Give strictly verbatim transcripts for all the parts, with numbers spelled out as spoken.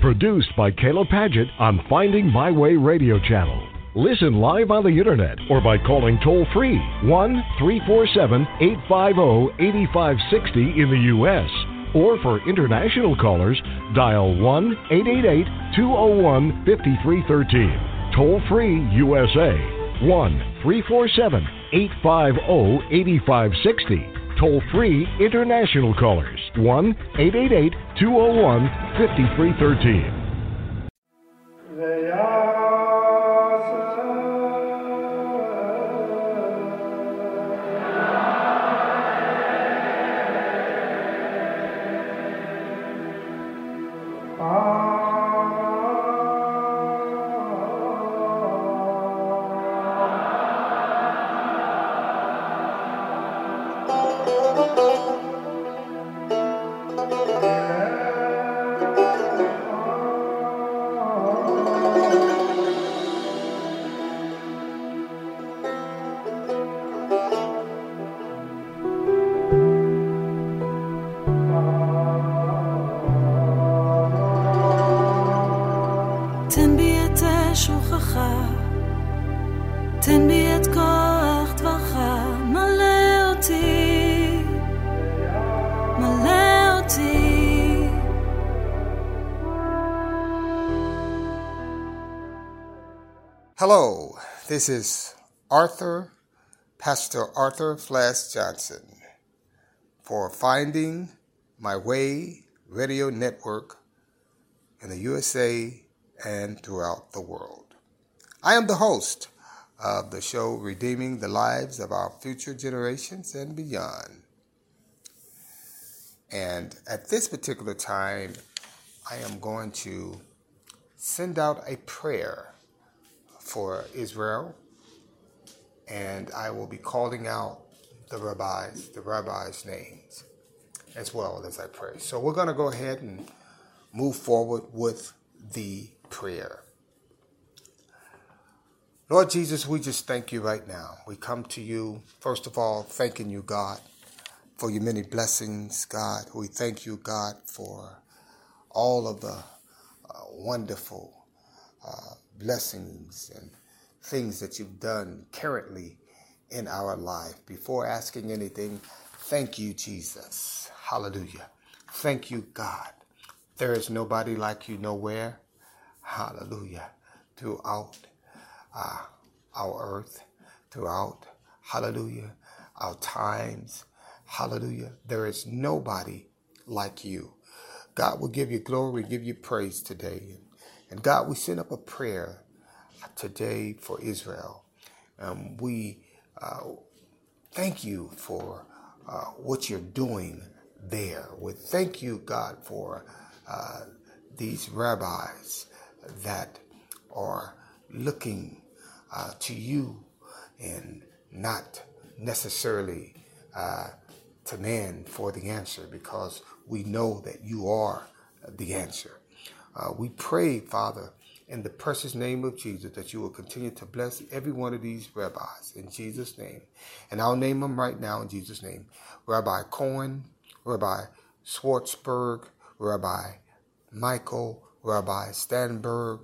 Produced by Caleb Paget on Finding My Way Radio Channel. Listen live on the internet or by calling toll-free one three four seven, eight five zero, eight five six zero in the U S Or for international callers, dial one eight eight eight, two zero one, five three one three. Toll-free U S A, one three four seven, eight five zero, eight five six zero. Toll-free international callers, one eight eight eight, two zero one, five three one three. תן בי את שוכחה, תן בי את כוח דברך, מלא אותי, מלא אותי. Hello, this is Arthur, Pastor Arthur Flash Johnson, for Finding My Way Radio Network in the U S A and throughout the world. I am the host of the show Redeeming the Lives of Our Future Generations and Beyond. And at this particular time, I am going to send out a prayer for Israel, and I will be calling out the rabbis, the rabbis' names, as well as I pray. So we're going to go ahead and move forward with the prayer. Lord Jesus, we just thank you right now. We come to you, first of all, thanking you, God, for your many blessings, God. We thank you, God, for all of the uh, wonderful uh, blessings and things that you've done currently in our life. Before asking anything, thank you, Jesus. Hallelujah. Thank you, God. There is nobody like you nowhere. Hallelujah. Throughout uh, our earth, throughout, hallelujah, our times, hallelujah. There is nobody like you. God will give you glory, give you praise today. And God, we send up a prayer today for Israel. Um, we uh, thank you for uh, what you're doing there. We thank you, God, for uh, these rabbis that are looking uh, to you and not necessarily uh, to man for the answer, because we know that you are the answer. Uh, we pray, Father, in the precious name of Jesus, that you will continue to bless every one of these rabbis in Jesus' name. And I'll name them right now in Jesus' name. Rabbi Cohen, Rabbi Schwartzberg, Rabbi Michael, Rabbi Stanberg,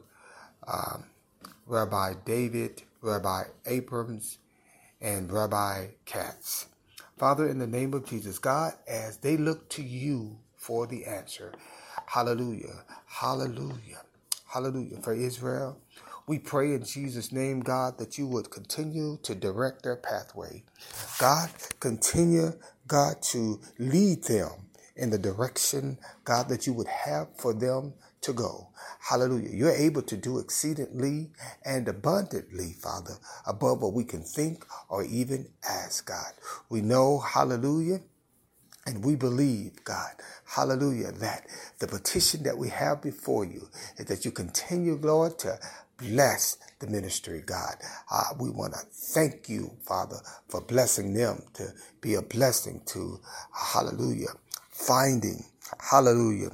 um, Rabbi David, Rabbi Abrams, and Rabbi Katz. Father, in the name of Jesus, God, as they look to you for the answer, hallelujah, hallelujah, hallelujah, for Israel, we pray in Jesus' name, God, that you would continue to direct their pathway. God, continue, God, to lead them in the direction, God, that you would have for them to go. Hallelujah. You're able to do exceedingly and abundantly, Father, above what we can think or even ask, God. We know, hallelujah, and we believe, God, hallelujah, that the petition that we have before you is that you continue, Lord, to bless the ministry, God. Uh, we want to thank you, Father, for blessing them to be a blessing to, hallelujah, finding, hallelujah,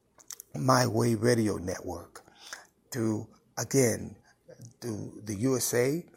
My Way Radio Network through, again, through the U S A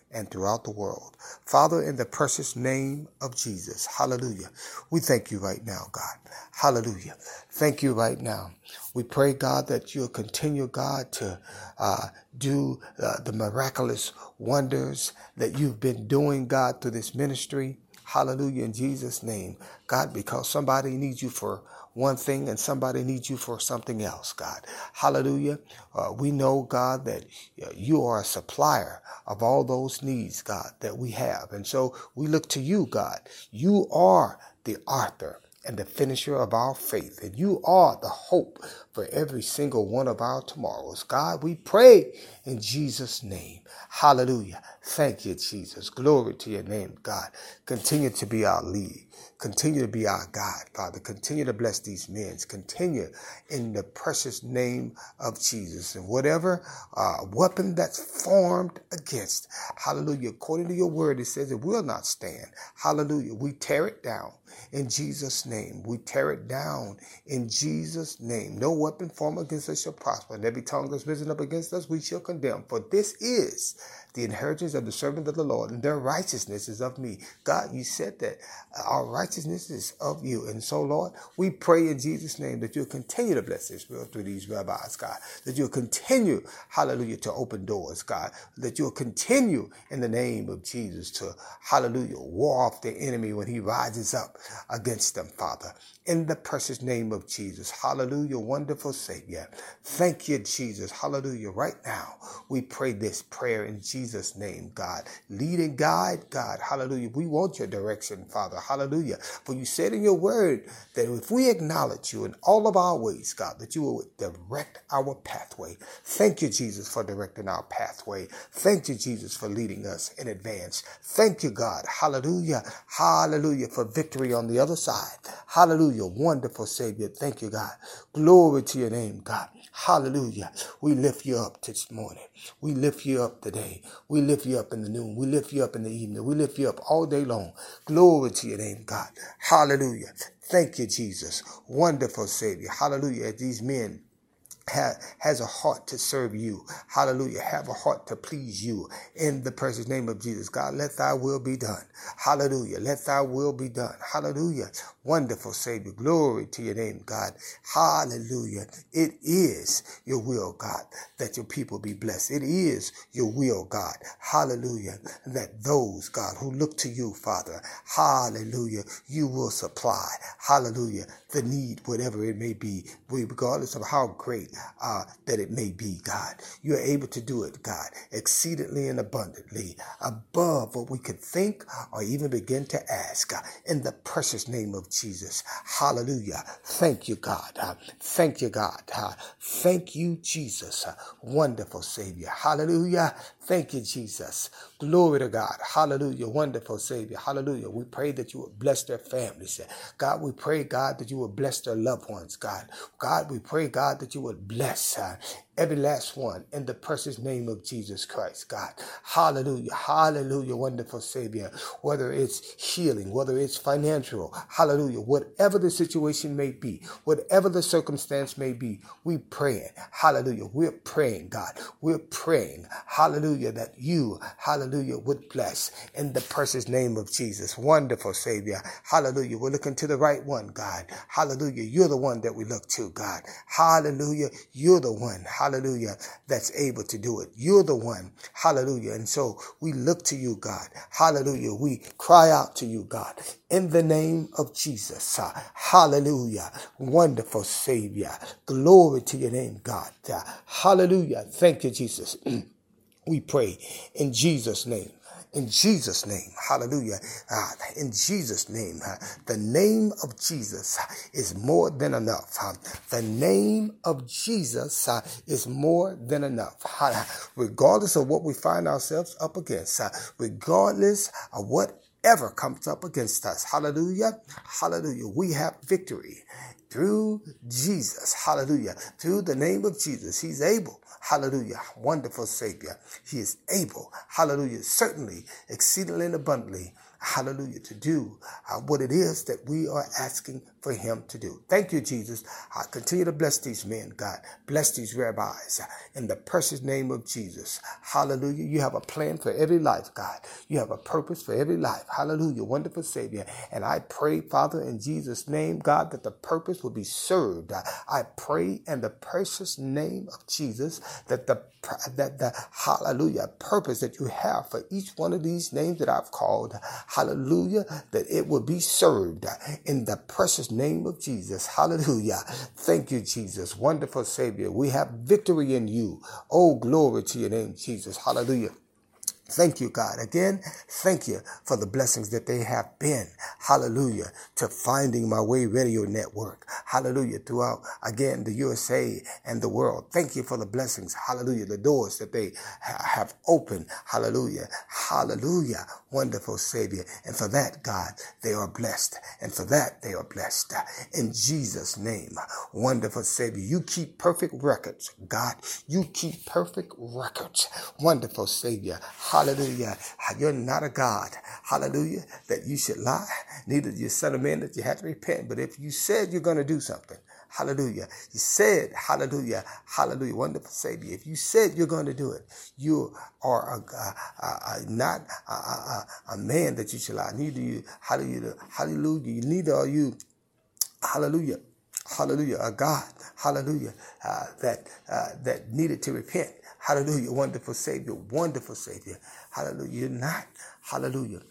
and throughout the world. Father, in the precious name of Jesus, hallelujah, we thank you right now, God. Hallelujah. Thank you right now. We pray, God, that you'll continue, God, to uh, do uh, the miraculous wonders that you've been doing, God, through this ministry. Hallelujah, in Jesus' name. God, because somebody needs you for one thing and somebody needs you for something else, God. Hallelujah. Uh, we know, God, that uh, you are a supplier of all those needs, God, that we have. And so we look to you, God. You are the author and the finisher of our faith. And you are the hope for every single one of our tomorrows. God, we pray in Jesus' name. Hallelujah. Thank you, Jesus. Glory to your name, God. Continue to be our lead. Continue to be our God, Father. Continue to bless these men. Continue in the precious name of Jesus. And whatever uh, weapon that's formed against, hallelujah, according to your word, it says it will not stand. Hallelujah. We tear it down in Jesus' name. We tear it down in Jesus' name. No weapon formed against us shall prosper, and every tongue that's risen up against us we shall condemn. For this is the inheritance of the servant of the Lord, and their righteousness is of me. God, you said that our righteousness is of you. And so, Lord, we pray in Jesus' name that you'll continue to bless Israel through these rabbis, God, that you'll continue, hallelujah, to open doors, God, that you'll continue in the name of Jesus to, hallelujah, war off the enemy when he rises up against them, Father. In the precious name of Jesus. Hallelujah. Wonderful Savior. Thank you, Jesus. Hallelujah. Right now, we pray this prayer in Jesus' name, God. Lead and guide, God. Hallelujah. We want your direction, Father. Hallelujah. For you said in your word that if we acknowledge you in all of our ways, God, that you will direct our pathway. Thank you, Jesus, for directing our pathway. Thank you, Jesus, for leading us in advance. Thank you, God. Hallelujah. Hallelujah. For victory on the other side. Hallelujah. Wonderful Savior. Thank you, God. Glory to your name, God. Hallelujah. We lift you up this morning. We lift you up today. We lift you up in the noon. We lift you up in the evening. We lift you up all day long. Glory to your name, God. Hallelujah. Thank you, Jesus. Wonderful Savior. Hallelujah. As these men has a heart to serve you. Hallelujah. Have a heart to please you in the precious name of Jesus. God, let thy will be done. Hallelujah. Let thy will be done. Hallelujah. Wonderful Savior. Glory to your name, God. Hallelujah. It is your will, God, that your people be blessed. It is your will, God. Hallelujah. That those, God, who look to you, Father, hallelujah, you will supply. Hallelujah. The need, whatever it may be, regardless of how great Uh, that it may be, God. You're able to do it, God, exceedingly and abundantly, above what we could think or even begin to ask, God, in the precious name of Jesus. Hallelujah. Thank you, God. Uh, thank you, God. Uh, thank you, Jesus. Uh, wonderful Savior. Hallelujah. Thank you, Jesus. Glory to God. Hallelujah. Wonderful Savior. Hallelujah. We pray that you would bless their families. God, we pray, God, that you would bless their loved ones, God. God, we pray, God, that you would bless uh, every last one in the precious name of Jesus Christ, God. Hallelujah. Hallelujah. Wonderful Savior. Whether it's healing, whether it's financial, hallelujah. Whatever the situation may be, whatever the circumstance may be, we pray. Hallelujah. We're praying, God. We're praying. Hallelujah. That you, hallelujah, would bless in the precious name of Jesus. Wonderful Savior. Hallelujah. We're looking to the right one, God. Hallelujah. You're the one that we look to, God. Hallelujah. You're the one, hallelujah, that's able to do it. You're the one, hallelujah. And so we look to you, God. Hallelujah. We cry out to you, God, in the name of Jesus. Uh, hallelujah. Wonderful Savior. Glory to your name, God. Uh, hallelujah. Thank you, Jesus. We pray in Jesus' name. In Jesus' name, hallelujah, uh, in Jesus' name, uh, the name of Jesus is more than enough. Uh, the name of Jesus uh, is more than enough. Uh, regardless of what we find ourselves up against, uh, regardless of whatever comes up against us, hallelujah, hallelujah, we have victory through Jesus, hallelujah, through the name of Jesus. He's able. Hallelujah. Wonderful Savior. He is able. Hallelujah. Certainly, exceedingly and abundantly, hallelujah, to do uh, what it is that we are asking for him to do. Thank you, Jesus. I continue to bless these men, God. Bless these rabbis in the precious name of Jesus. Hallelujah. You have a plan for every life, God. You have a purpose for every life. Hallelujah. Wonderful Savior. And I pray, Father, in Jesus' name, God, that the purpose will be served. I pray in the precious name of Jesus that the that the hallelujah purpose that you have for each one of these names that I've called, hallelujah, that it will be served in the precious name of Jesus. Hallelujah. Thank you, Jesus. Wonderful Savior. We have victory in you. Oh, glory to your name, Jesus. Hallelujah. Thank you, God. Again, thank you for the blessings that they have been. Hallelujah. To Finding My Way Radio Network. Hallelujah. Throughout, again, the U S A and the world. Thank you for the blessings. Hallelujah. The doors that they ha- have opened. Hallelujah. Hallelujah. Wonderful Savior. And for that, God, they are blessed. And for that, they are blessed. In Jesus' name. Wonderful Savior. You keep perfect records. God, you keep perfect records. Wonderful Savior. Hallelujah. You're not a God. Hallelujah. That you should lie. Neither you son of man that you have to repent. But if you said you're going to do something, hallelujah. You said, hallelujah, hallelujah, wonderful Savior. If you said you're going to do it, you are a, a, a, a not a, a, a man that you should lie. Neither you, hallelujah, hallelujah. Neither are you, hallelujah, hallelujah, a God, hallelujah, uh, that uh, that needed to repent. Hallelujah, wonderful Savior, wonderful Savior. Hallelujah, you're not, hallelujah,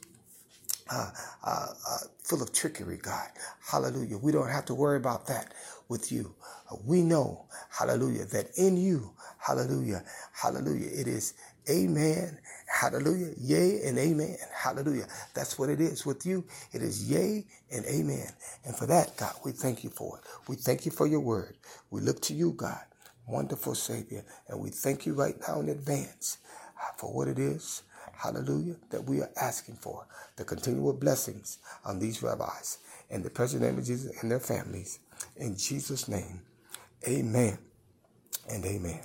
uh, uh, uh, full of trickery, God. Hallelujah, we don't have to worry about that with you. Uh, we know, hallelujah, that in you, hallelujah, hallelujah, it is amen, hallelujah, yea and amen, hallelujah. That's what it is with you. It is yea and amen. And for that, God, we thank you for it. We thank you for your word. We look to you, God. Wonderful Savior. And we thank you right now in advance for what it is, hallelujah, that we are asking for. The continual blessings on these rabbis. In the precious name of Jesus and their families. In Jesus' name, amen and amen.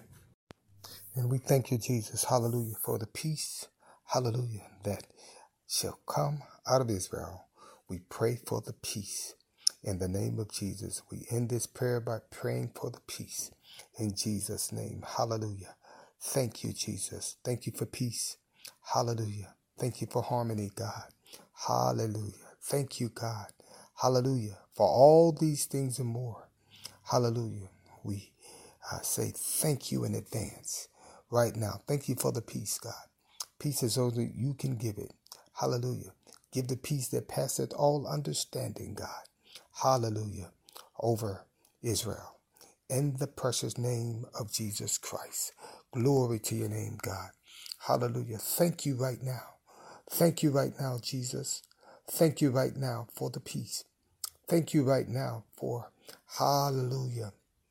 And we thank you, Jesus, hallelujah, for the peace, hallelujah, that shall come out of Israel. We pray for the peace. In the name of Jesus, we end this prayer by praying for the peace. In Jesus' name, hallelujah. Thank you, Jesus. Thank you for peace. Hallelujah. Thank you for harmony, God. Hallelujah. Thank you, God. Hallelujah. For all these things and more. Hallelujah. We uh, say thank you in advance right now. Thank you for the peace, God. Peace is only you can give it. Hallelujah. Give the peace that passeth all understanding, God. Hallelujah. Over Israel. In the precious name of Jesus Christ. Glory to your name, God. Hallelujah. Thank you right now. Thank you right now, Jesus. Thank you right now for the peace. Thank you right now for, hallelujah,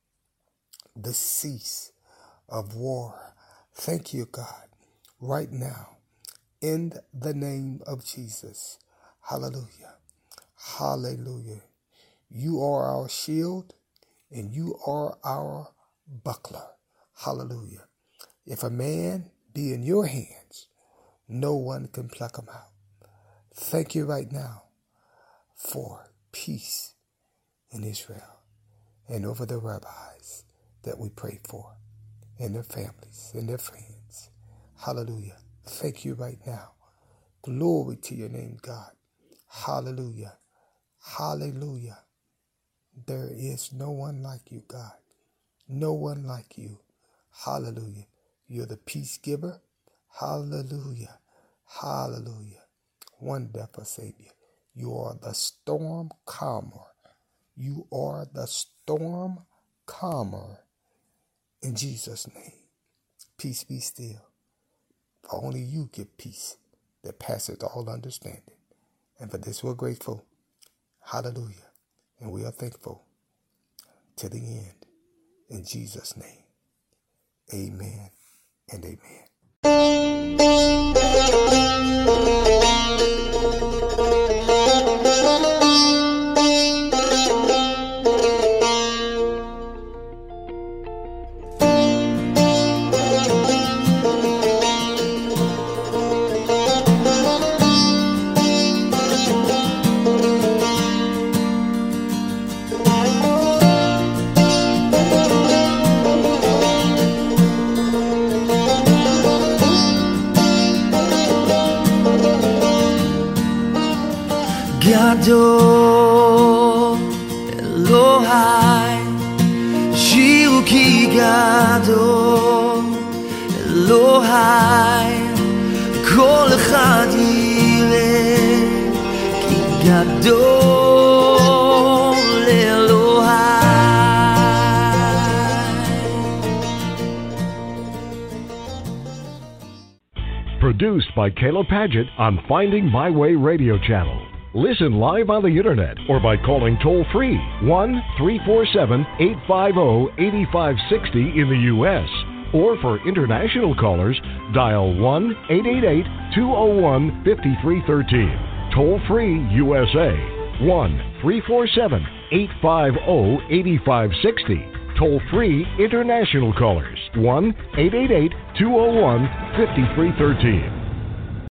the cease of war. Thank you, God, right now, in the name of Jesus. Hallelujah. Hallelujah. You are our shield. And you are our buckler. Hallelujah. If a man be in your hands, no one can pluck him out. Thank you right now for peace in Israel and over the rabbis that we pray for and their families and their friends. Hallelujah. Thank you right now. Glory to your name, God. Hallelujah. Hallelujah. There is no one like you, God. No one like you. Hallelujah. You're the peace giver. Hallelujah. Hallelujah. Wonderful Savior. You are the storm calmer. You are the storm calmer. In Jesus' name. Peace be still. For only you give peace that passeth all understanding. And for this we're grateful. Hallelujah. And we are thankful to the end. In Jesus' name, amen and amen. gadol Elohai shiru ki gadol Elohai kol echad yireh ki gadol Elohai. Produced by Caleb Paget on Finding My Way Radio Channel. Listen live on the internet or by calling toll-free one three four seven, eight five zero, eight five six zero in the U S Or for international callers, dial one eight eight eight, two zero one, five three one three. Toll-free U S A, one three four seven, eight five zero, eight five six zero. Toll-free international callers, one eight eight eight, two zero one, five three one three.